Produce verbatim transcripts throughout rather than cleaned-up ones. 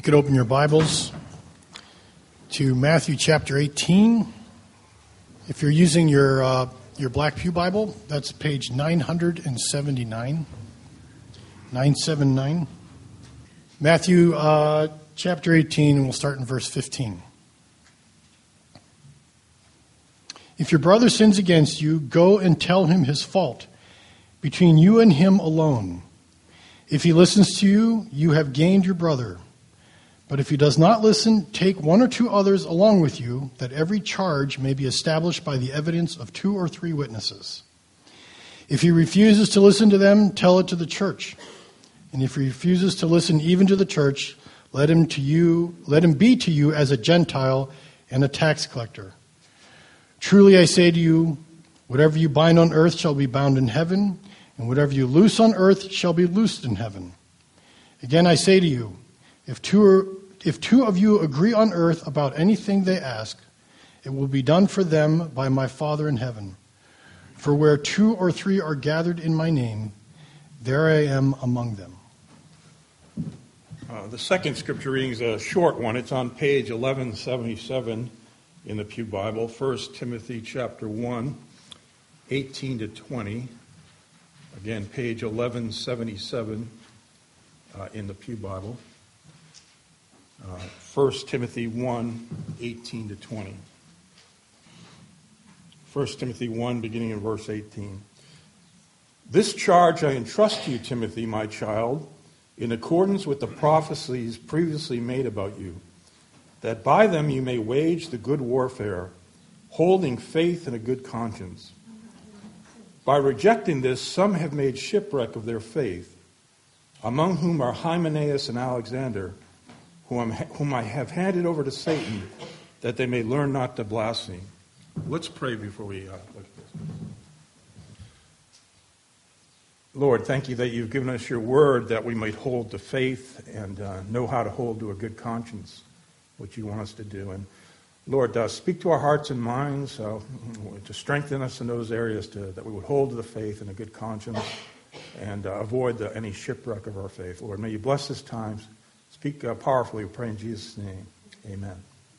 could open your Bibles to Matthew chapter eighteen. If you're using your uh, your Black Pew Bible, that's page nine seventy-nine. nine seventy-nine. Matthew uh, chapter eighteen, and we'll start in verse fifteen. If your brother sins against you, go and tell him his fault, between you and him alone. If he listens to you, you have gained your brother. But if he does not listen, take one or two others along with you, that every charge may be established by the evidence of two or three witnesses. If he refuses to listen to them, tell it to the church. And if he refuses to listen even to the church, let him to you, let him be to you as a Gentile and a tax collector. Truly I say to you, whatever you bind on earth shall be bound in heaven, and whatever you loose on earth shall be loosed in heaven. Again I say to you, If two, are, if two of you agree on earth about anything they ask, it will be done for them by my Father in heaven. For where two or three are gathered in my name, there I am among them. Uh, the second scripture reading is a short one. It's on page eleven seventy-seven in the Pew Bible, First Timothy chapter one, eighteen to twenty. Again, page eleven seventy-seven uh, in the Pew Bible. Uh, First Timothy one, eighteen to twenty. First Timothy one, beginning in verse eighteen. This charge I entrust to you, Timothy, my child, in accordance with the prophecies previously made about you, that by them you may wage the good warfare, holding faith and a good conscience. By rejecting this, some have made shipwreck of their faith, among whom are Hymenaeus and Alexander, whom, whom I have handed over to Satan, that they may learn not to blaspheme. Let's pray before we uh, look at this. Lord, thank you that you've given us your word that we might hold to faith and uh, know how to hold to a good conscience, what you want us to do. And Lord, uh, speak to our hearts and minds uh, to strengthen us in those areas to, that we would hold to the faith and a good conscience and uh, avoid the, any shipwreck of our faith. Lord, may you bless this time. Speak uh, powerfully, we pray in Jesus' name. Amen.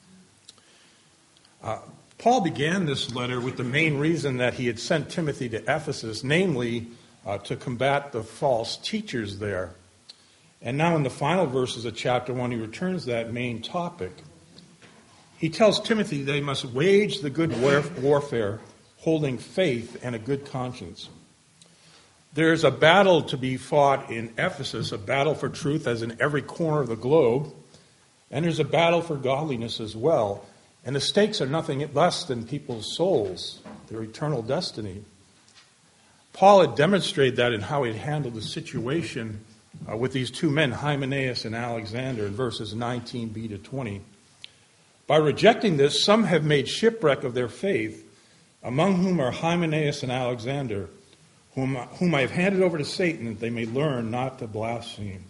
Uh, Paul began this letter with the main reason that he had sent Timothy to Ephesus, namely uh, to combat the false teachers there. And now in the final verses of chapter one, he returns to that main topic. He tells Timothy they must wage the good warfare, holding faith and a good conscience. There's a battle to be fought in Ephesus, a battle for truth as in every corner of the globe. And there's a battle for godliness as well. And the stakes are nothing less than people's souls, their eternal destiny. Paul had demonstrated that in how he had handled the situation uh, with these two men, Hymenaeus and Alexander, in verses nineteen b to twenty. By rejecting this, some have made shipwreck of their faith, among whom are Hymenaeus and Alexander, Whom, whom I have handed over to Satan, that they may learn not to blaspheme.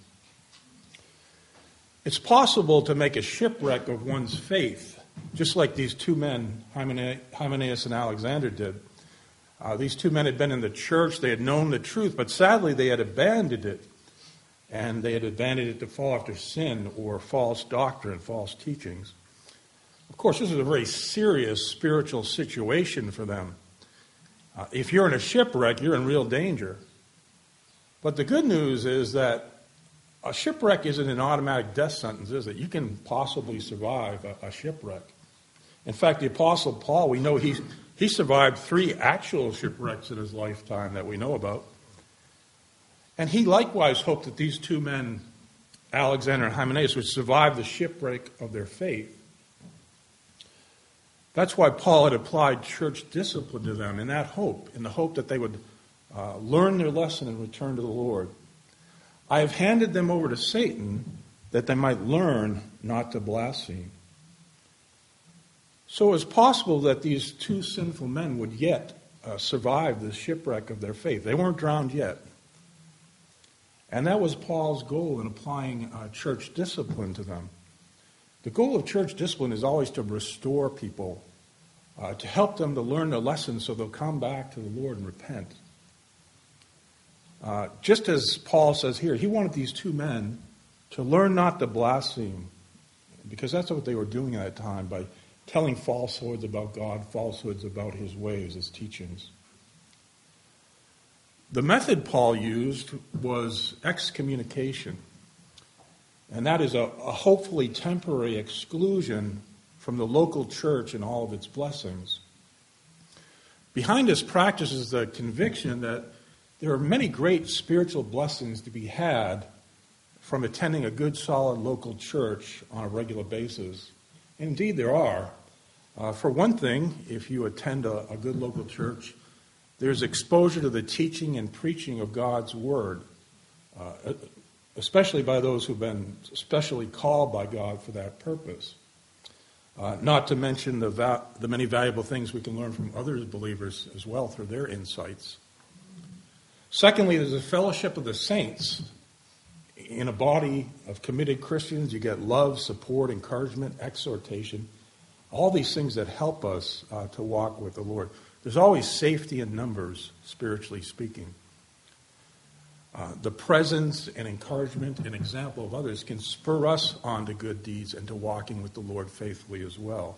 It's possible to make a shipwreck of one's faith, just like these two men, Hymenaeus and Alexander, did. Uh, these two men had been in the church, they had known the truth, but sadly they had abandoned it. And they had abandoned it to fall after sin or false doctrine, false teachings. Of course, this is a very serious spiritual situation for them. Uh, if you're in a shipwreck, you're in real danger. But the good news is that a shipwreck isn't an automatic death sentence, is it? You can possibly survive a, a shipwreck. In fact, the Apostle Paul, we know he, he survived three actual shipwrecks in his lifetime that we know about. And he likewise hoped that these two men, Alexander and Hymenaeus, would survive the shipwreck of their faith. That's why Paul had applied church discipline to them in that hope, in the hope that they would uh, learn their lesson and return to the Lord. I have handed them over to Satan that they might learn not to blaspheme. So it's possible that these two sinful men would yet uh, survive the shipwreck of their faith. They weren't drowned yet. And that was Paul's goal in applying uh, church discipline to them. The goal of church discipline is always to restore people, uh, to help them to learn their lessons so they'll come back to the Lord and repent. Uh, just as Paul says here, he wanted these two men to learn not to blaspheme, because that's what they were doing at that time, by telling falsehoods about God, falsehoods about his ways, his teachings. The method Paul used was excommunication, and that is a, a hopefully temporary exclusion from the local church and all of its blessings. Behind this practice is the conviction that there are many great spiritual blessings to be had from attending a good, solid local church on a regular basis. Indeed, there are. Uh, for one thing, if you attend a, a good local church, there's exposure to the teaching and preaching of God's Word, uh, especially by those who've been specially called by God for that purpose. Uh, not to mention the, va- the many valuable things we can learn from other believers as well through their insights. Secondly, there's a fellowship of the saints. In a body of committed Christians, you get love, support, encouragement, exhortation, all these things that help us uh, to walk with the Lord. There's always safety in numbers, spiritually speaking. Uh, the presence and encouragement and example of others can spur us on to good deeds and to walking with the Lord faithfully as well.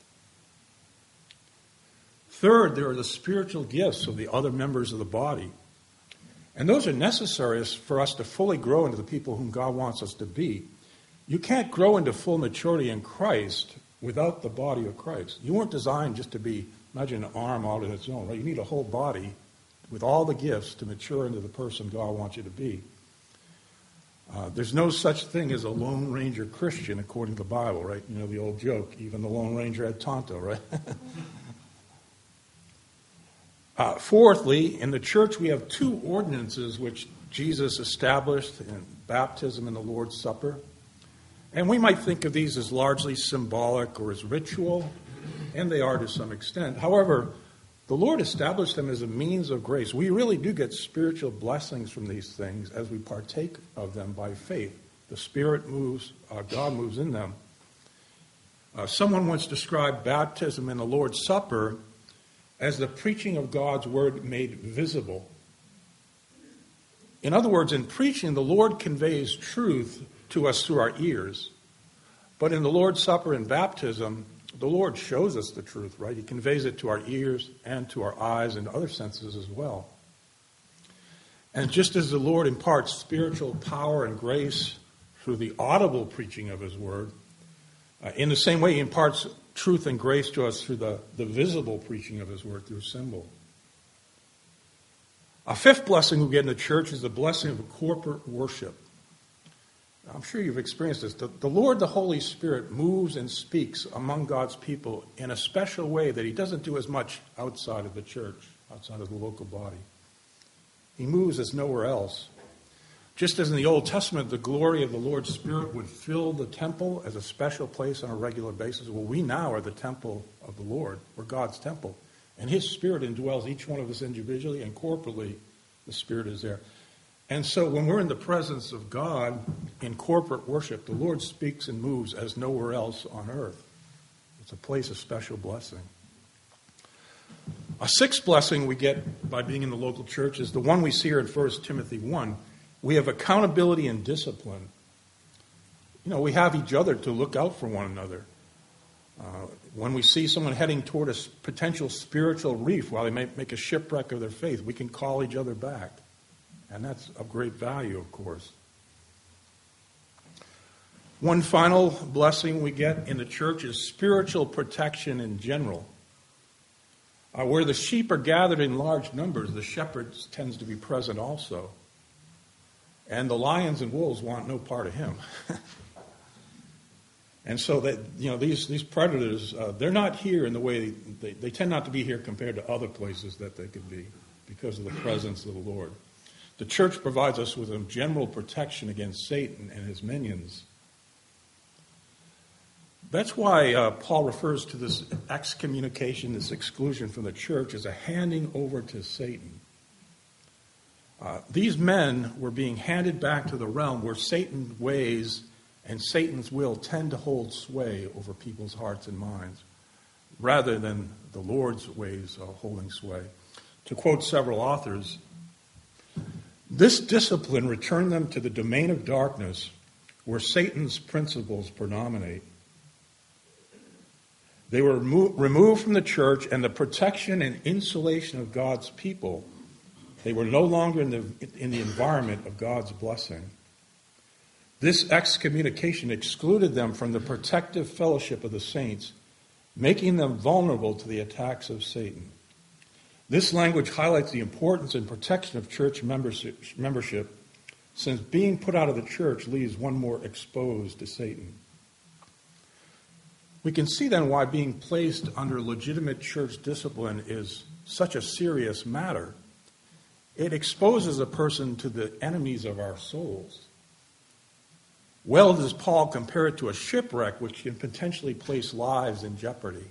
Third, there are the spiritual gifts of the other members of the body. And those are necessary for us to fully grow into the people whom God wants us to be. You can't grow into full maturity in Christ without the body of Christ. You weren't designed just to be, imagine an arm all on its own, right? You need a whole body with all the gifts to mature into the person God wants you to be. Uh, there's no such thing as a Lone Ranger Christian according to the Bible, right? You know the old joke, even the Lone Ranger had Tonto, right? uh, fourthly, in the church we have two ordinances which Jesus established in baptism and the Lord's Supper. And we might think of these as largely symbolic or as ritual, and they are to some extent. However, the Lord established them as a means of grace. We really do get spiritual blessings from these things as we partake of them by faith. The Spirit moves, uh, God moves in them. Uh, someone once described baptism and the Lord's Supper as the preaching of God's word made visible. In other words, in preaching, the Lord conveys truth to us through our ears. But in the Lord's Supper and baptism, the Lord shows us the truth, right? He conveys it to our ears and to our eyes and other senses as well. And just as the Lord imparts spiritual power and grace through the audible preaching of his word, uh, in the same way he imparts truth and grace to us through the, the visible preaching of his word, through symbol. A fifth blessing we get in the church is the blessing of corporate worship. I'm sure you've experienced this. The, the Lord, the Holy Spirit, moves and speaks among God's people in a special way that he doesn't do as much outside of the church, outside of the local body. He moves as nowhere else. Just as in the Old Testament, the glory of the Lord's Spirit would fill the temple as a special place on a regular basis. Well, we now are the temple of the Lord. We're God's temple. And his Spirit indwells each one of us individually, and corporately the Spirit is there. And so when we're in the presence of God in corporate worship, the Lord speaks and moves as nowhere else on earth. It's a place of special blessing. A sixth blessing we get by being in the local church is the one we see here in First Timothy one. We have accountability and discipline. You know, we have each other to look out for one another. Uh, when we see someone heading toward a potential spiritual reef while they may make a shipwreck of their faith, we can call each other back. And that's of great value, of course. One final blessing we get in the church is spiritual protection in general. Uh, where the sheep are gathered in large numbers, the shepherd tends to be present also. And the lions and wolves want no part of him. And so that, you know, these, these predators, uh, they're not here in the way, they, they tend not to be here compared to other places that they could be because of the presence of the Lord. The church provides us with a general protection against Satan and his minions. That's why uh, Paul refers to this excommunication, this exclusion from the church, as a handing over to Satan. Uh, these men were being handed back to the realm where Satan's ways and Satan's will tend to hold sway over people's hearts and minds, rather than the Lord's ways uh, holding sway. To quote several authors, this discipline returned them to the domain of darkness, where Satan's principles predominate. They were remo- removed from the church and the protection and insulation of God's people. They were no longer in the, in the environment of God's blessing. This excommunication excluded them from the protective fellowship of the saints, making them vulnerable to the attacks of Satan. This language highlights the importance and protection of church membership, since being put out of the church leaves one more exposed to Satan. We can see then why being placed under legitimate church discipline is such a serious matter. It exposes a person to the enemies of our souls. Well does Paul compare it to a shipwreck which can potentially place lives in jeopardy.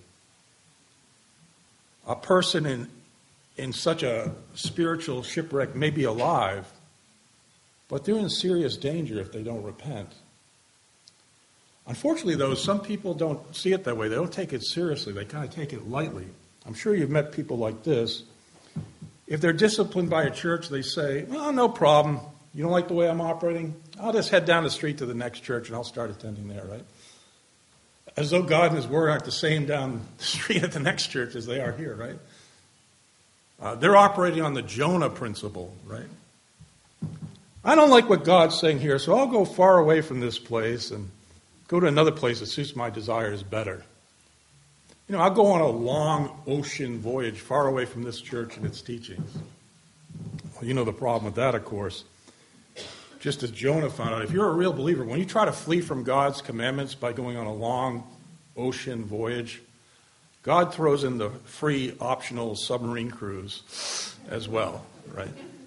A person in, in such a spiritual shipwreck may be alive, but they're in serious danger if they don't repent. Unfortunately, though, some people don't see it that way. They don't take it seriously. They kind of take it lightly. I'm sure you've met people like this. If they're disciplined by a church, they say, well, no problem. You don't like the way I'm operating? I'll just head down the street to the next church and I'll start attending there, right? As though God and His Word aren't the same down the street at the next church as they are here, right? Uh, they're operating on the Jonah principle, right? I don't like what God's saying here, so I'll go far away from this place and go to another place that suits my desires better. You know, I'll go on a long ocean voyage far away from this church and its teachings. Well, you know the problem with that, of course. Just as Jonah found out, if you're a real believer, when you try to flee from God's commandments by going on a long ocean voyage, God throws in the free optional submarine cruise as well, right?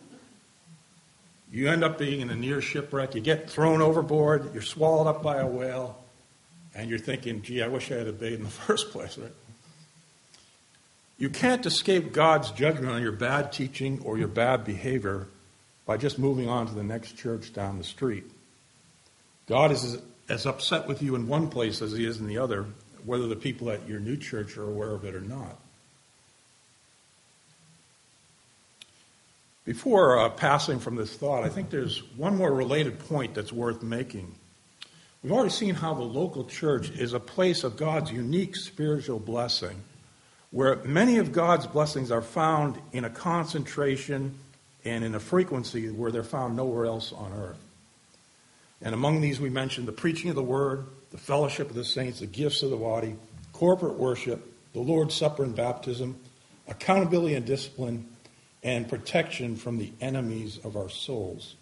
You end up being in a near shipwreck, you get thrown overboard, you're swallowed up by a whale, and you're thinking, gee, I wish I had obeyed in the first place, right? You can't escape God's judgment on your bad teaching or your bad behavior by just moving on to the next church down the street. God is as upset with you in one place as He is in the other, whether the people at your new church are aware of it or not. Before uh, passing from this thought, I think there's one more related point that's worth making. We've already seen how the local church is a place of God's unique spiritual blessing, where many of God's blessings are found in a concentration and in a frequency where they're found nowhere else on earth. And among these we mentioned the preaching of the Word, the fellowship of the saints, the gifts of the body, corporate worship, the Lord's Supper and baptism, accountability and discipline, and protection from the enemies of our souls.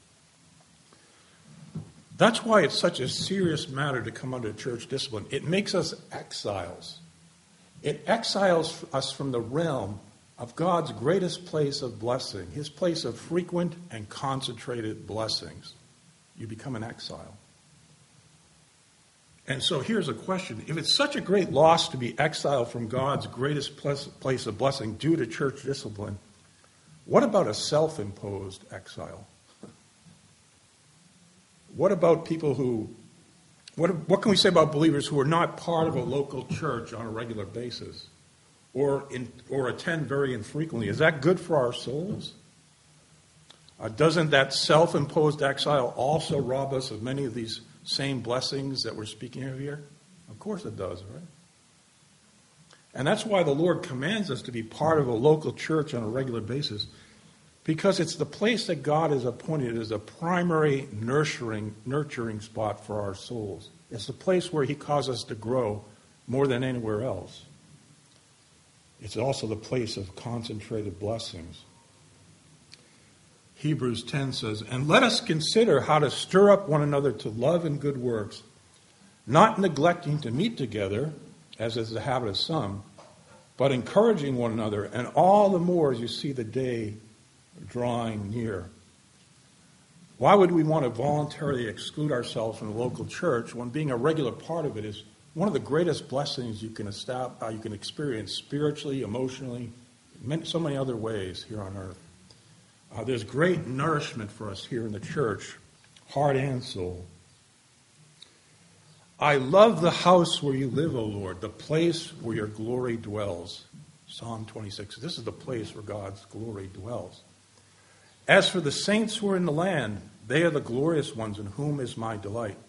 That's why it's such a serious matter to come under church discipline. It makes us exiles. It exiles us from the realm of God's greatest place of blessing, His place of frequent and concentrated blessings. You become an exile. And so here's a question. If it's such a great loss to be exiled from God's greatest place of blessing due to church discipline, what about a self-imposed exile? What about people who, what, what can we say about believers who are not part of a local church on a regular basis or in, or attend very infrequently? Is that good for our souls? Uh, doesn't that self-imposed exile also rob us of many of these same blessings that we're speaking of here? Of course it does, right? And that's why the Lord commands us to be part of a local church on a regular basis, because it's the place that God has appointed as a primary nurturing, nurturing spot for our souls. It's the place where He causes us to grow more than anywhere else. It's also the place of concentrated blessings. Hebrews ten says, "And let us consider how to stir up one another to love and good works, not neglecting to meet together, as is the habit of some, but encouraging one another, and all the more as you see the day drawing near." Why would we want to voluntarily exclude ourselves from the local church when being a regular part of it is one of the greatest blessings you can establish, uh, you can experience spiritually, emotionally, in so many other ways here on earth? Uh, there's great nourishment for us here in the church, heart and soul. "I love the house where you live, O Lord, the place where your glory dwells." Psalm twenty-six. This is the place where God's glory dwells. "As for the saints who are in the land, they are the glorious ones in whom is my delight.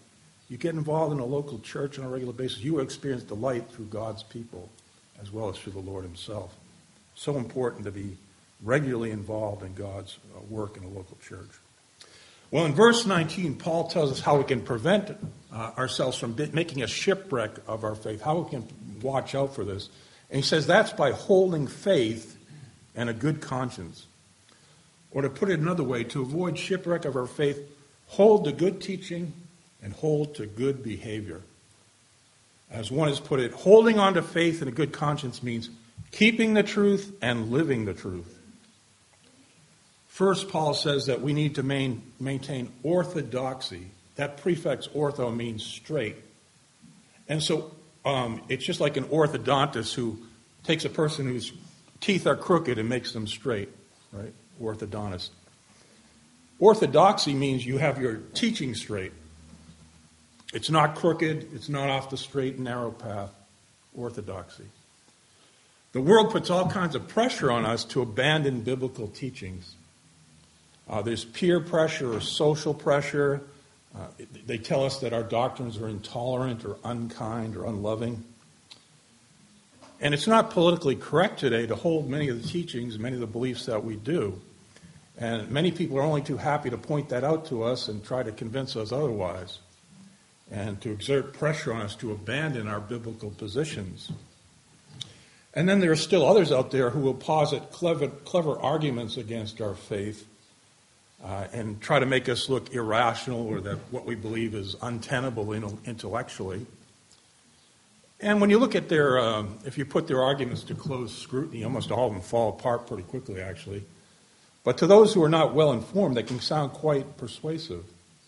You get involved in a local church on a regular basis, you will experience delight through God's people as well as through the Lord himself. So important to be regularly involved in God's uh, work in a local church. Well, in verse nineteen, Paul tells us how we can prevent uh, ourselves from making a shipwreck of our faith, how we can watch out for this. And he says that's by holding faith and a good conscience. Or to put it another way, to avoid shipwreck of our faith, hold to good teaching and hold to good behavior. As one has put it, holding on to faith and a good conscience means keeping the truth and living the truth. First, Paul says that we need to main, maintain orthodoxy. That prefix ortho means straight. And so um, it's just like an orthodontist who takes a person whose teeth are crooked and makes them straight, right? Orthodontist. Orthodoxy means you have your teaching straight. It's not crooked. It's not off the straight and narrow path. Orthodoxy. The world puts all kinds of pressure on us to abandon biblical teachings. Uh, there's peer pressure or social pressure. Uh, they tell us that our doctrines are intolerant or unkind or unloving. And it's not politically correct today to hold many of the teachings, many of the beliefs that we do. And many people are only too happy to point that out to us and try to convince us otherwise, and to exert pressure on us to abandon our biblical positions. And then there are still others out there who will posit clever, clever arguments against our faith uh, and try to make us look irrational or that what we believe is untenable intellectually. And when you look at their, um, if you put their arguments to close scrutiny, almost all of them fall apart pretty quickly, actually. But to those who are not well informed, they can sound quite persuasive.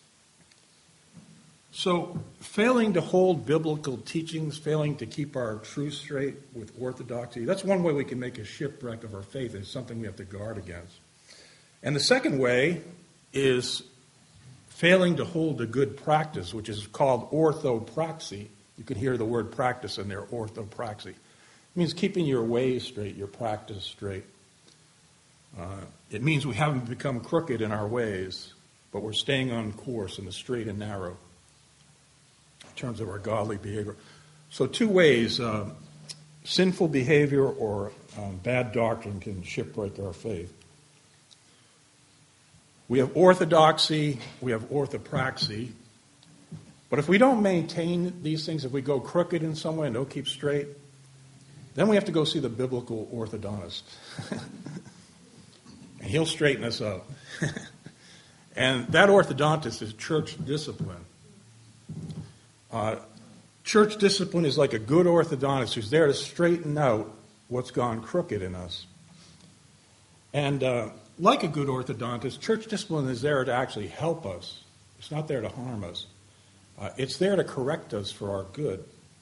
So, failing to hold biblical teachings, failing to keep our truth straight with orthodoxy, that's one way we can make a shipwreck of our faith. It's something we have to guard against. And the second way is failing to hold a good practice, which is called orthopraxy. You can hear the word practice in there, orthopraxy. It means keeping your ways straight, your practice straight. Uh, it means we haven't become crooked in our ways, but we're staying on course in the straight and narrow in terms of our godly behavior. So two ways, uh, sinful behavior or um, bad doctrine can shipwreck our faith. We have orthodoxy, we have orthopraxy. But if we don't maintain these things, if we go crooked in some way and don't keep straight, then we have to go see the biblical orthodontist. And he'll straighten us up. And that orthodontist is church discipline. Uh, church discipline is like a good orthodontist who's there to straighten out what's gone crooked in us. And uh, like a good orthodontist, church discipline is there to actually help us. It's not there to harm us. Uh, it's there to correct us for our good.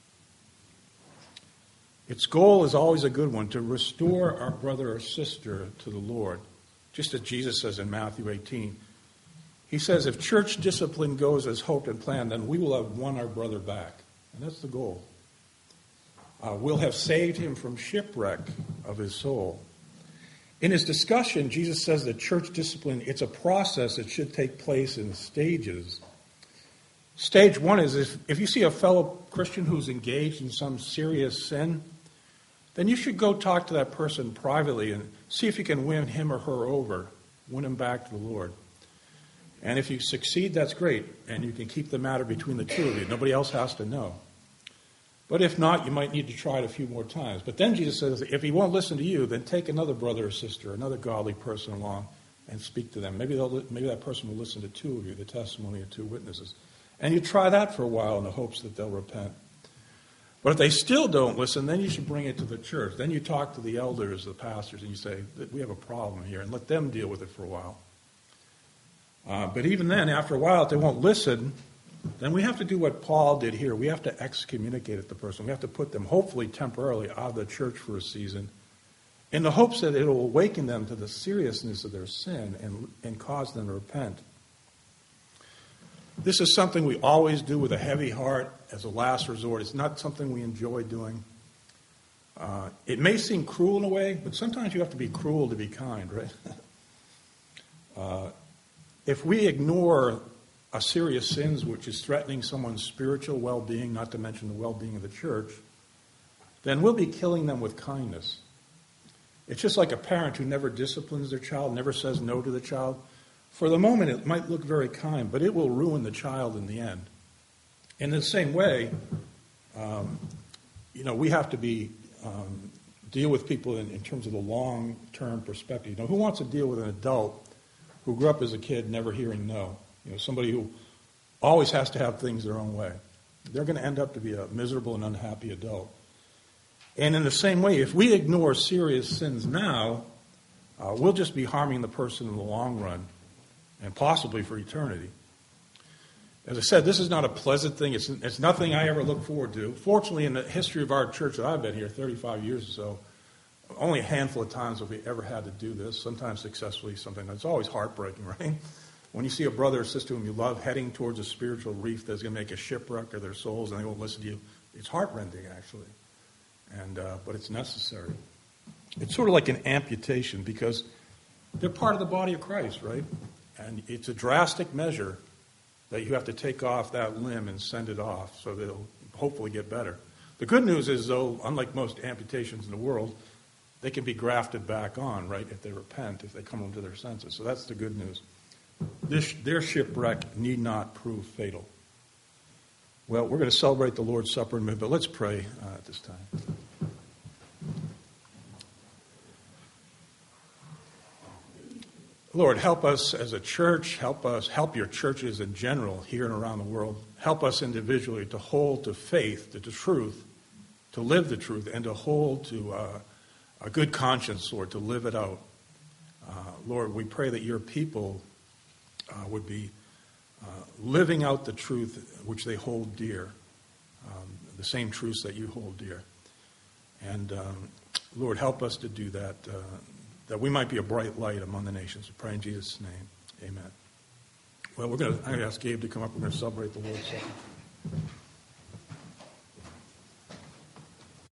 Its goal is always a good one, to restore our brother or sister to the Lord. Just as Jesus says in Matthew eighteen. He says, if church discipline goes as hoped and planned, then we will have won our brother back. And that's the goal. Uh, we'll have saved him from shipwreck of his soul. In his discussion, Jesus says that church discipline, it's a process that should take place in stages. Stage one is if, if you see a fellow Christian who's engaged in some serious sin, then you should go talk to that person privately and see if you can win him or her over, win him back to the Lord. And if you succeed, that's great, and you can keep the matter between the two of you. Nobody else has to know. But if not, you might need to try it a few more times. But then Jesus says, if he won't listen to you, then take another brother or sister, another godly person along, and speak to them. Maybe they'll, maybe that person will listen to two of you, the testimony of two witnesses. And you try that for a while in the hopes that they'll repent. But if they still don't listen, then you should bring it to the church. Then you talk to the elders, the pastors, and you say, we have a problem here, and let them deal with it for a while. Uh, but even then, after a while, if they won't listen, then we have to do what Paul did here. We have to excommunicate the person. We have to put them, hopefully temporarily, out of the church for a season in the hopes that it will awaken them to the seriousness of their sin and, and cause them to repent. This is something we always do with a heavy heart as a last resort. It's not something we enjoy doing. Uh, it may seem cruel in a way, but sometimes you have to be cruel to be kind, right? uh, if we ignore a serious sin which is threatening someone's spiritual well-being, not to mention the well-being of the church, then we'll be killing them with kindness. It's just like a parent who never disciplines their child, never says no to the child. For the moment, it might look very kind, but it will ruin the child in the end. In the same way, um, you know, we have to be um, deal with people in, in terms of the long-term perspective. You know, who wants to deal with an adult who grew up as a kid never hearing no? You know, somebody who always has to have things their own way. They're going to end up to be a miserable and unhappy adult. And in the same way, if we ignore serious sins now, uh, we'll just be harming the person in the long run, and possibly for eternity. As I said, this is not a pleasant thing. It's, it's nothing I ever look forward to. Fortunately, in the history of our church that I've been here, thirty-five years or so, only a handful of times have we ever had to do this, sometimes successfully, sometimes it's always heartbreaking, right? When you see a brother or sister whom you love heading towards a spiritual reef that's going to make a shipwreck of their souls and they won't listen to you, it's heartrending, actually. And uh, but it's necessary. It's sort of like an amputation because they're part of the body of Christ, right? And it's a drastic measure that you have to take off that limb and send it off so that it'll hopefully get better. The good news is, though, unlike most amputations in the world, they can be grafted back on, right, if they repent, if they come into their senses. So that's the good news. This, their shipwreck need not prove fatal. Well, we're going to celebrate the Lord's Supper in a minute, but let's pray uh, at this time. Lord, help us as a church, help us, help your churches in general here and around the world. Help us individually to hold to faith, to the truth, to live the truth, and to hold to uh, a good conscience, Lord, to live it out. Uh, Lord, we pray that your people uh, would be uh, living out the truth which they hold dear, um, the same truths that you hold dear. And um, Lord, help us to do that, uh, that we might be a bright light among the nations. We pray in Jesus' name. Amen. Well, we're going to, I'm going to ask Gabe to come up. We're going to celebrate the Lord's Supper.